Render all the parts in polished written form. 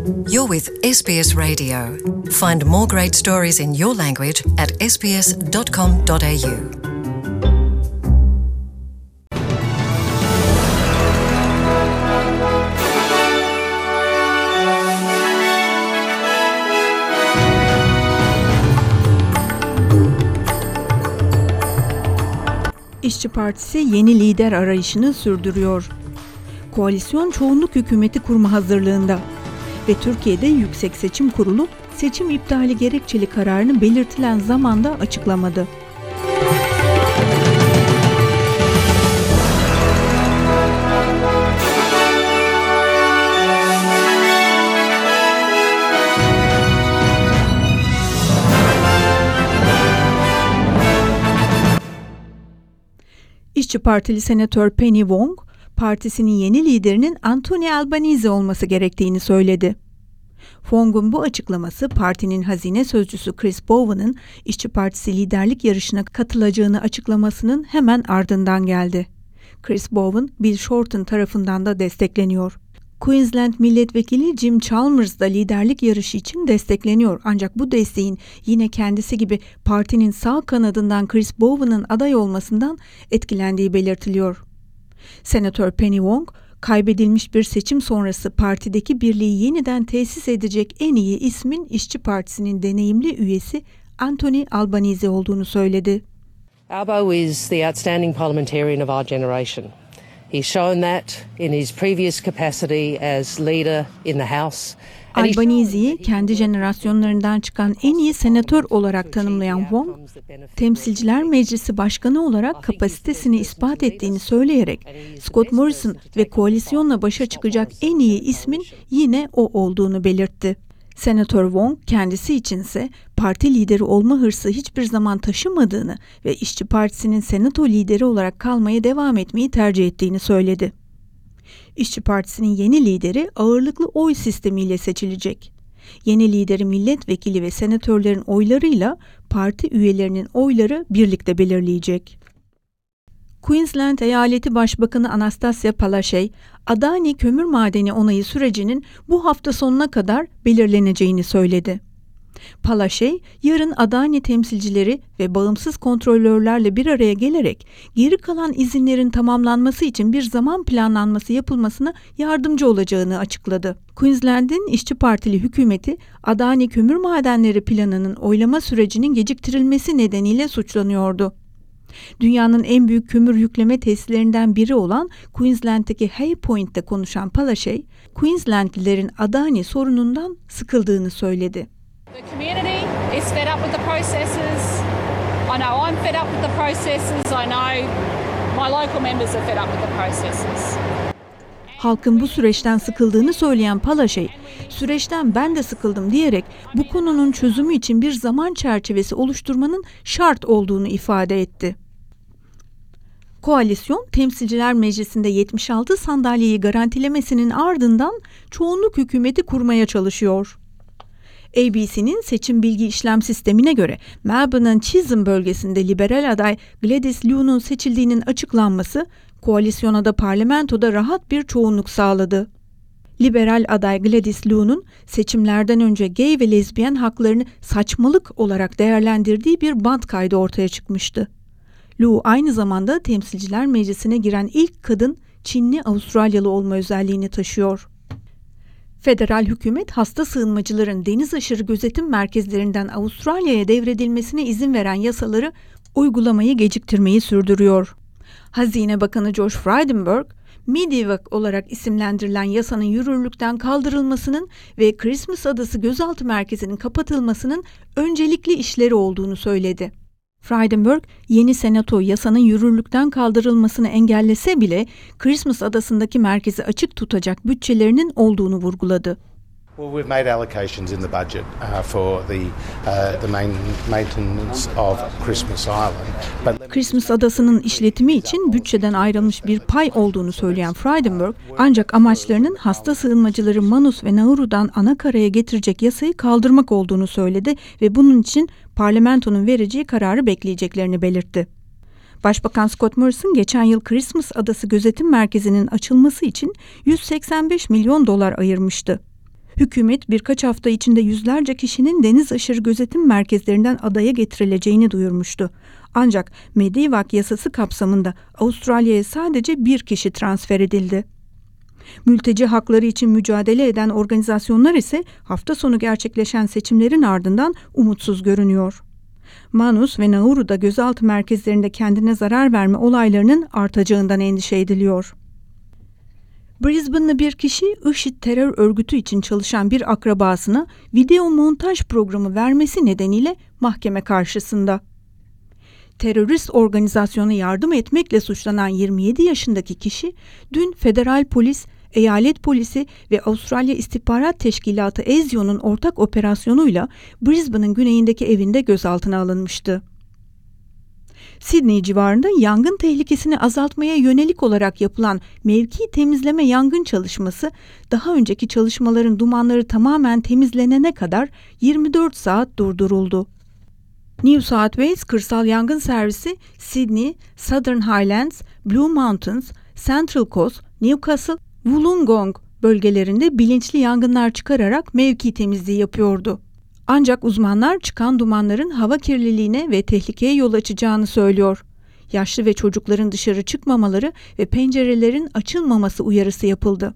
You're with SBS Radio. Find more great stories in your language at sbs.com.au. İşçi Partisi yeni lider arayışını sürdürüyor. Koalisyon çoğunluk hükümeti kurma hazırlığında ve Türkiye'de Yüksek Seçim Kurulu seçim iptali gerekçeli kararını belirtilen zamanda açıklamadı. İşçi Partili Senatör Penny Wong, partisinin yeni liderinin Anthony Albanese olması gerektiğini söyledi. Wong'un bu açıklaması partinin hazine sözcüsü Chris Bowen'ın İşçi Partisi liderlik yarışına katılacağını açıklamasının hemen ardından geldi. Chris Bowen, Bill Shorten tarafından da destekleniyor. Queensland Milletvekili Jim Chalmers da liderlik yarışı için destekleniyor. Ancak bu desteğin yine kendisi gibi partinin sağ kanadından Chris Bowen'ın aday olmasından etkilendiği belirtiliyor. Senatör Penny Wong, kaybedilmiş bir seçim sonrası partideki birliği yeniden tesis edecek en iyi ismin İşçi Partisi'nin deneyimli üyesi Anthony Albanese olduğunu söyledi. Albo is the outstanding parliamentarian of our generation. He's shown that in his previous capacity as leader in the House. Albanese'yi kendi jenerasyonlarından çıkan en iyi senatör olarak tanımlayan Wong, Temsilciler Meclisi Başkanı olarak kapasitesini ispat ettiğini söyleyerek Scott Morrison ve koalisyonla başa çıkacak en iyi ismin yine o olduğunu belirtti. Senatör Wong kendisi içinse parti lideri olma hırsı hiçbir zaman taşımadığını ve İşçi Partisi'nin senato lideri olarak kalmaya devam etmeyi tercih ettiğini söyledi. İşçi Partisi'nin yeni lideri ağırlıklı oy sistemiyle seçilecek. Yeni lideri milletvekili ve senatörlerin oylarıyla parti üyelerinin oyları birlikte belirleyecek. Queensland Eyaleti Başbakanı Anastasia Palaszczuk, Adani kömür madeni onayı sürecinin bu hafta sonuna kadar belirleneceğini söyledi. Palaszczuk, yarın Adani temsilcileri ve bağımsız kontrolörlerle bir araya gelerek geri kalan izinlerin tamamlanması için bir zaman planlanması yapılmasına yardımcı olacağını açıkladı. Queensland'in İşçi Partili hükümeti Adani kömür madenleri planının oylama sürecinin geciktirilmesi nedeniyle suçlanıyordu. Dünyanın en büyük kömür yükleme tesislerinden biri olan Queensland'deki Hay Point'te konuşan Palaszczuk, Queenslandlilerin Adani sorunundan sıkıldığını söyledi. The community is fed up with the processes. I know I'm fed up with the processes. I know my local members are fed up with the processes. Halkın bu süreçten sıkıldığını söyleyen Palaszczuk, süreçten ben de sıkıldım diyerek bu konunun çözümü için bir zaman çerçevesi oluşturmanın şart olduğunu ifade etti. Koalisyon, Temsilciler Meclisi'nde 76 sandalyeyi garantilemesinin ardından çoğunluk hükümeti kurmaya çalışıyor. ABC'nin seçim bilgi işlem sistemine göre Melbourne'ın Chisholm bölgesinde liberal aday Gladys Liu'nun seçildiğinin açıklanması koalisyona da parlamentoda rahat bir çoğunluk sağladı. Liberal aday Gladys Liu'nun seçimlerden önce gay ve lezbiyen haklarını saçmalık olarak değerlendirdiği bir bant kaydı ortaya çıkmıştı. Liu aynı zamanda Temsilciler Meclisi'ne giren ilk kadın Çinli Avustralyalı olma özelliğini taşıyor. Federal hükümet hasta sığınmacıların deniz aşırı gözetim merkezlerinden Avustralya'ya devredilmesine izin veren yasaları uygulamayı geciktirmeyi sürdürüyor. Hazine Bakanı Josh Frydenberg, Medevac olarak isimlendirilen yasanın yürürlükten kaldırılmasının ve Christmas Adası gözaltı merkezinin kapatılmasının öncelikli işleri olduğunu söyledi. Frydenberg, yeni senato yasanın yürürlükten kaldırılmasını engellese bile Christmas Adası'ndaki merkezi açık tutacak bütçelerinin olduğunu vurguladı. Well, we've made allocations in the budget for the maintenance of Christmas Island. Christmas Adası'nın işletimi için bütçeden ayrılmış bir pay olduğunu söyleyen Frydenberg, ancak amaçlarının hasta sığınmacıları Manus ve Nauru'dan anakaraya getirecek yasayı kaldırmak olduğunu söyledi ve bunun için parlamentonun vereceği kararı bekleyeceklerini belirtti. Başbakan Scott Morrison geçen yıl Christmas Adası Gözetim Merkezi'nin açılması için $185 milyon ayırmıştı. Hükümet birkaç hafta içinde yüzlerce kişinin deniz aşırı gözetim merkezlerinden adaya getirileceğini duyurmuştu. Ancak Medivac yasası kapsamında Avustralya'ya sadece bir kişi transfer edildi. Mülteci hakları için mücadele eden organizasyonlar ise hafta sonu gerçekleşen seçimlerin ardından umutsuz görünüyor. Manus ve Nauru'da gözaltı merkezlerinde kendine zarar verme olaylarının artacağından endişe ediliyor. Brisbane'lı bir kişi IŞİD terör örgütü için çalışan bir akrabasına video montaj programı vermesi nedeniyle mahkeme karşısında. Terörist organizasyona yardım etmekle suçlanan 27 yaşındaki kişi dün federal polis, eyalet polisi ve Avustralya İstihbarat Teşkilatı ESIO'nun ortak operasyonuyla Brisbane'ın güneyindeki evinde gözaltına alınmıştı. Sydney civarında yangın tehlikesini azaltmaya yönelik olarak yapılan mevki temizleme yangın çalışması, daha önceki çalışmaların dumanları tamamen temizlenene kadar 24 saat durduruldu. New South Wales Kırsal Yangın Servisi, Sydney, Southern Highlands, Blue Mountains, Central Coast, Newcastle, Wollongong bölgelerinde bilinçli yangınlar çıkararak mevki temizliği yapıyordu. Ancak uzmanlar çıkan dumanların hava kirliliğine ve tehlikeye yol açacağını söylüyor. Yaşlı ve çocukların dışarı çıkmamaları ve pencerelerin açılmaması uyarısı yapıldı.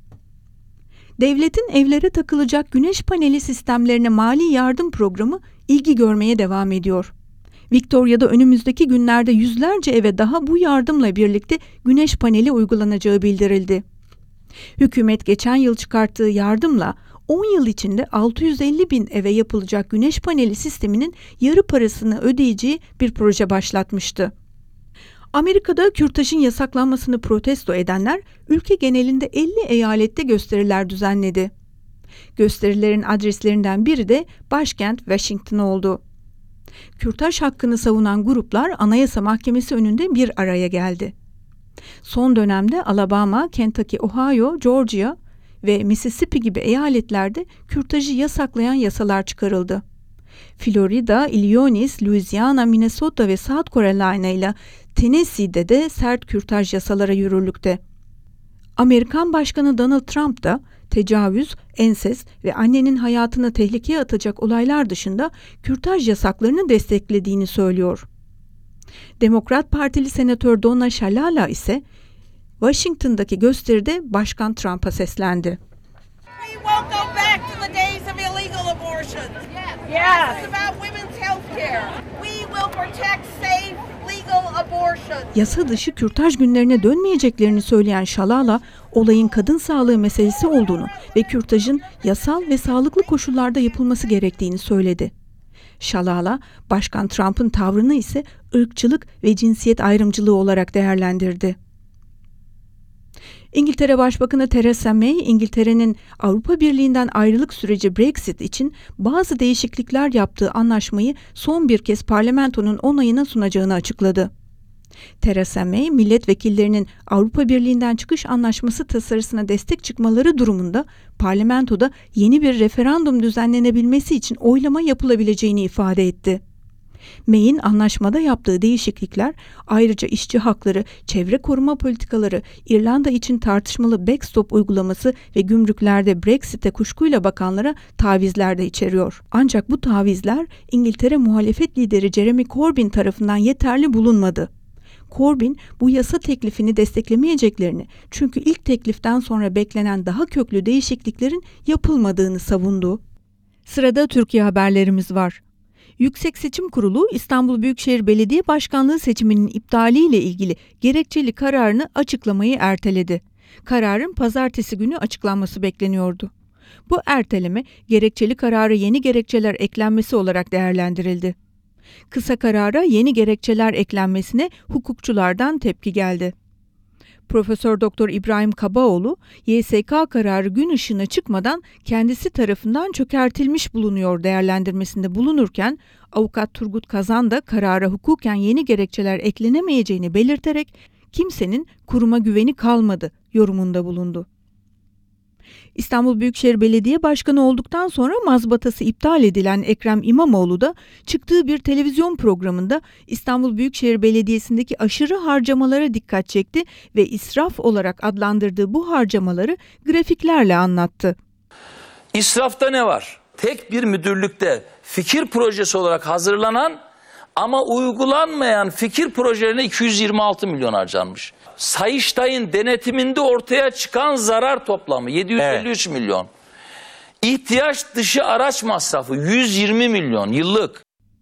Devletin evlere takılacak güneş paneli sistemlerine mali yardım programı ilgi görmeye devam ediyor. Victoria'da önümüzdeki günlerde yüzlerce eve daha bu yardımla birlikte güneş paneli uygulanacağı bildirildi. Hükümet geçen yıl çıkarttığı yardımla 10 yıl içinde 650 bin eve yapılacak güneş paneli sisteminin yarı parasını ödeyeceği bir proje başlatmıştı. Amerika'da kürtajın yasaklanmasını protesto edenler ülke genelinde 50 eyalette gösteriler düzenledi. Gösterilerin adreslerinden biri de başkent Washington oldu. Kürtaj hakkını savunan gruplar Anayasa Mahkemesi önünde bir araya geldi. Son dönemde Alabama, Kentucky, Ohio, Georgia ve Mississippi gibi eyaletlerde kürtajı yasaklayan yasalar çıkarıldı. Florida, Illinois, Louisiana, Minnesota ve South Carolina ile Tennessee'de de sert kürtaj yasalara yürürlükte. Amerikan Başkanı Donald Trump da tecavüz, ensest ve annenin hayatını tehlikeye atacak olaylar dışında kürtaj yasaklarını desteklediğini söylüyor. Demokrat Partili Senatör Donna Shalala ise Washington'daki gösteride Başkan Trump'a seslendi. We won't go back to the days of illegal abortions. Yes. This is about women's health care. We will protect safe, legal abortions. Yasa dışı kürtaj günlerine dönmeyeceklerini söyleyen Shalala, olayın kadın sağlığı meselesi olduğunu ve kürtajın yasal ve sağlıklı koşullarda yapılması gerektiğini söyledi. Shalala, Başkan Trump'ın tavrını ise ırkçılık ve cinsiyet ayrımcılığı olarak değerlendirdi. İngiltere Başbakanı Theresa May, İngiltere'nin Avrupa Birliği'nden ayrılık süreci Brexit için bazı değişiklikler yaptığı anlaşmayı son bir kez parlamentonun onayına sunacağını açıkladı. Theresa May, milletvekillerinin Avrupa Birliği'nden çıkış anlaşması tasarısına destek çıkmaları durumunda parlamentoda yeni bir referandum düzenlenebilmesi için oylama yapılabileceğini ifade etti. May'in anlaşmada yaptığı değişiklikler ayrıca işçi hakları, çevre koruma politikaları, İrlanda için tartışmalı backstop uygulaması ve gümrüklerde Brexit'e kuşkuyla bakanlara tavizler de içeriyor. Ancak bu tavizler İngiltere muhalefet lideri Jeremy Corbyn tarafından yeterli bulunmadı. Corbyn bu yasa teklifini desteklemeyeceklerini, çünkü ilk tekliften sonra beklenen daha köklü değişikliklerin yapılmadığını savundu. Sırada Türkiye haberlerimiz var. Yüksek Seçim Kurulu İstanbul Büyükşehir Belediye Başkanlığı seçiminin iptaliyle ilgili gerekçeli kararını açıklamayı erteledi. Kararın pazartesi günü açıklanması bekleniyordu. Bu erteleme gerekçeli karara yeni gerekçeler eklenmesi olarak değerlendirildi. Kısa karara yeni gerekçeler eklenmesine hukukçulardan tepki geldi. Profesör Doktor İbrahim Kabaoğlu, YSK kararı gün ışığına çıkmadan kendisi tarafından çökertilmiş bulunuyor değerlendirmesinde bulunurken, avukat Turgut Kazan da karara hukuken yeni gerekçeler eklenemeyeceğini belirterek kimsenin kuruma güveni kalmadı yorumunda bulundu. İstanbul Büyükşehir Belediye Başkanı olduktan sonra mazbatası iptal edilen Ekrem İmamoğlu da çıktığı bir televizyon programında İstanbul Büyükşehir Belediyesi'ndeki aşırı harcamalara dikkat çekti ve israf olarak adlandırdığı bu harcamaları grafiklerle anlattı. İsrafta ne var? Tek bir müdürlükte fikir projesi olarak hazırlanan ama uygulanmayan fikir projelerine 226 milyon harcanmış. Sayıştay'ın denetiminde ortaya çıkan zarar toplamı 753 milyon. İhtiyaç dışı araç masrafı 120 milyon yıllık.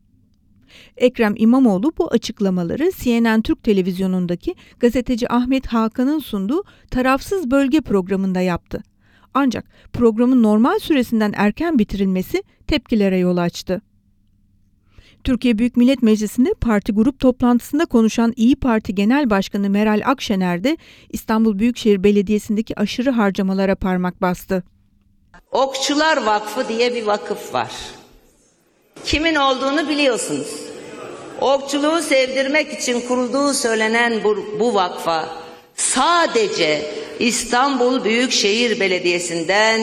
Ekrem İmamoğlu bu açıklamaları CNN Türk Televizyonu'ndaki gazeteci Ahmet Hakan'ın sunduğu Tarafsız Bölge programında yaptı. Ancak programın normal süresinden erken bitirilmesi tepkilere yol açtı. Türkiye Büyük Millet Meclisi'nde parti grup toplantısında konuşan İYİ Parti Genel Başkanı Meral Akşener de İstanbul Büyükşehir Belediyesi'ndeki aşırı harcamalara parmak bastı. Okçular Vakfı diye bir vakıf var. Kimin olduğunu biliyorsunuz. Okçuluğu sevdirmek için kurulduğu söylenen bu vakfa sadece İstanbul Büyükşehir Belediyesi'nden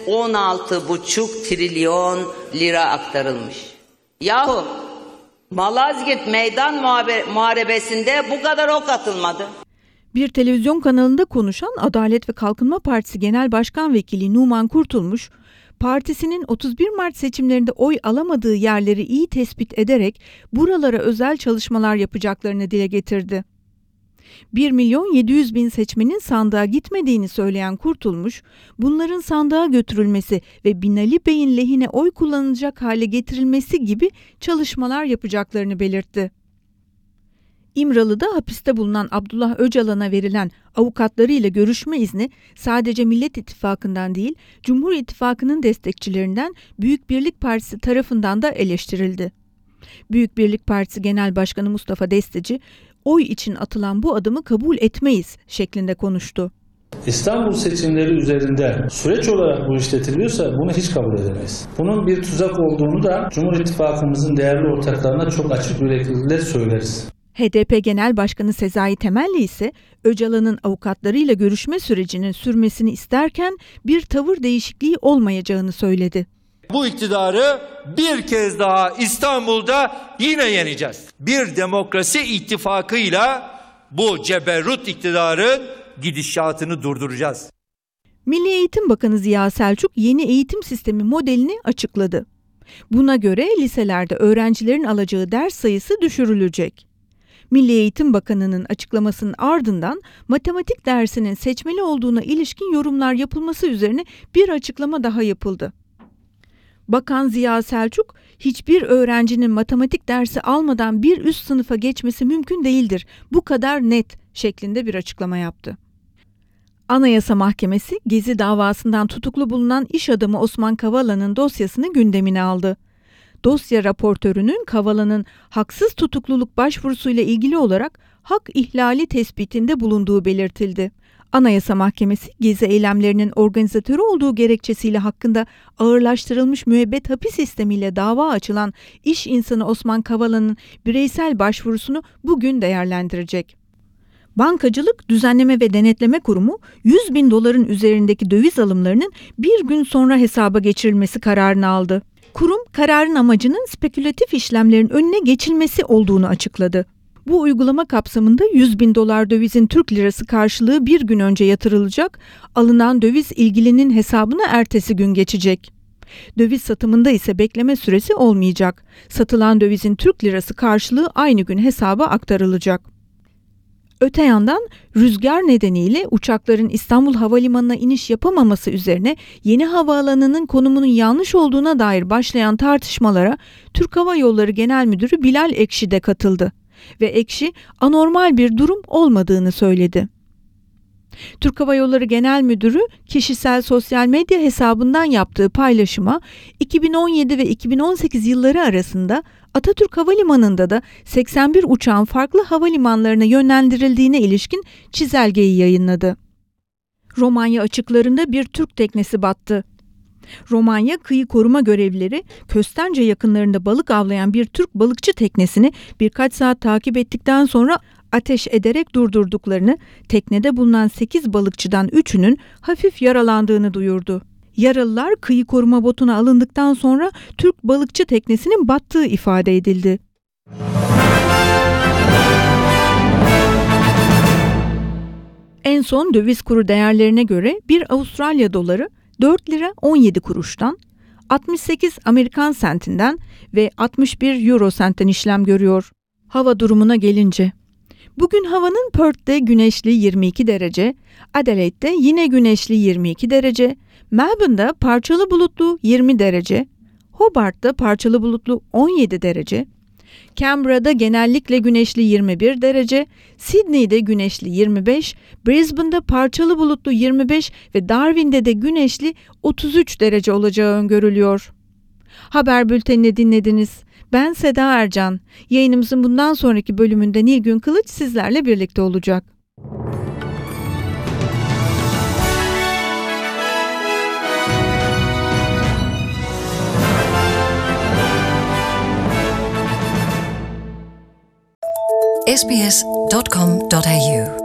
16,5 trilyon lira aktarılmış. Yahu Malazgirt Meydan Muharebesi'nde bu kadar ok atılmadı. Bir televizyon kanalında konuşan Adalet ve Kalkınma Partisi Genel Başkan Vekili Numan Kurtulmuş, partisinin 31 Mart seçimlerinde oy alamadığı yerleri iyi tespit ederek buralara özel çalışmalar yapacaklarını dile getirdi. 1.700.000 seçmenin sandığa gitmediğini söyleyen Kurtulmuş, bunların sandığa götürülmesi ve Binali Bey'in lehine oy kullanılacak hale getirilmesi gibi çalışmalar yapacaklarını belirtti. İmralı'da hapiste bulunan Abdullah Öcalan'a verilen avukatlarıyla görüşme izni sadece Millet İttifakı'ndan değil, Cumhur İttifakı'nın destekçilerinden Büyük Birlik Partisi tarafından da eleştirildi. Büyük Birlik Partisi Genel Başkanı Mustafa Desteci, oy için atılan bu adımı kabul etmeyiz şeklinde konuştu. İstanbul seçimleri üzerinde süreç olarak bu işletiliyorsa bunu hiç kabul edemeyiz. Bunun bir tuzak olduğunu da Cumhur İttifakımızın değerli ortaklarına çok açık yüreklilikle söyleriz. HDP Genel Başkanı Sezai Temelli ise Öcalan'ın avukatlarıyla görüşme sürecinin sürmesini isterken bir tavır değişikliği olmayacağını söyledi. Bu iktidarı bir kez daha İstanbul'da yine yeneceğiz. Bir demokrasi ittifakıyla bu ceberrut iktidarın gidişatını durduracağız. Milli Eğitim Bakanı Ziya Selçuk yeni eğitim sistemi modelini açıkladı. Buna göre liselerde öğrencilerin alacağı ders sayısı düşürülecek. Milli Eğitim Bakanı'nın açıklamasının ardından matematik dersinin seçmeli olduğuna ilişkin yorumlar yapılması üzerine bir açıklama daha yapıldı. Bakan Ziya Selçuk, hiçbir öğrencinin matematik dersi almadan bir üst sınıfa geçmesi mümkün değildir. Bu kadar net şeklinde bir açıklama yaptı. Anayasa Mahkemesi, Gezi davasından tutuklu bulunan iş adamı Osman Kavala'nın dosyasını gündemine aldı. Dosya raportörünün Kavala'nın haksız tutukluluk başvurusuyla ilgili olarak hak ihlali tespitinde bulunduğu belirtildi. Anayasa Mahkemesi, Gezi eylemlerinin organizatörü olduğu gerekçesiyle hakkında ağırlaştırılmış müebbet hapis sistemiyle dava açılan iş insanı Osman Kavala'nın bireysel başvurusunu bugün değerlendirecek. Bankacılık Düzenleme ve Denetleme Kurumu, 100.000 doların üzerindeki döviz alımlarının bir gün sonra hesaba geçirilmesi kararını aldı. Kurum, kararın amacının spekülatif işlemlerin önüne geçilmesi olduğunu açıkladı. Bu uygulama kapsamında 100.000 dolar dövizin Türk lirası karşılığı bir gün önce yatırılacak, alınan döviz ilgilinin hesabına ertesi gün geçecek. Döviz satımında ise bekleme süresi olmayacak. Satılan dövizin Türk lirası karşılığı aynı gün hesaba aktarılacak. Öte yandan rüzgar nedeniyle uçakların İstanbul Havalimanı'na iniş yapamaması üzerine yeni havaalanının konumunun yanlış olduğuna dair başlayan tartışmalara Türk Hava Yolları Genel Müdürü Bilal Ekşi de katıldı ve Ekşi anormal bir durum olmadığını söyledi. Türk Hava Yolları Genel Müdürü kişisel sosyal medya hesabından yaptığı paylaşıma 2017 ve 2018 yılları arasında Atatürk Havalimanı'nda da 81 uçağın farklı havalimanlarına yönlendirildiğine ilişkin çizelgeyi yayınladı. Romanya açıklarında bir Türk teknesi battı. Romanya kıyı koruma görevlileri Köstence yakınlarında balık avlayan bir Türk balıkçı teknesini birkaç saat takip ettikten sonra ateş ederek durdurduklarını, teknede bulunan 8 balıkçıdan 3'ünün hafif yaralandığını duyurdu. Yaralılar kıyı koruma botuna alındıktan sonra Türk balıkçı teknesinin battığı ifade edildi. En son döviz kuru değerlerine göre bir Avustralya doları 4 lira 17 kuruştan, 68 Amerikan sentinden ve 61 Euro sentten işlem görüyor. Hava durumuna gelince, bugün havanın Perth'te güneşli 22 derece, Adelaide'de yine güneşli 22 derece, Melbourne'da parçalı bulutlu 20 derece, Hobart'ta parçalı bulutlu 17 derece, Canberra'da genellikle güneşli 21 derece, Sydney'de güneşli 25, Brisbane'da parçalı bulutlu 25 ve Darwin'de de güneşli 33 derece olacağı öngörülüyor. Haber bültenini dinlediniz. Ben Seda Ercan. Yayınımızın bundan sonraki bölümünde Nilgün Kılıç sizlerle birlikte olacak. sbs.com.au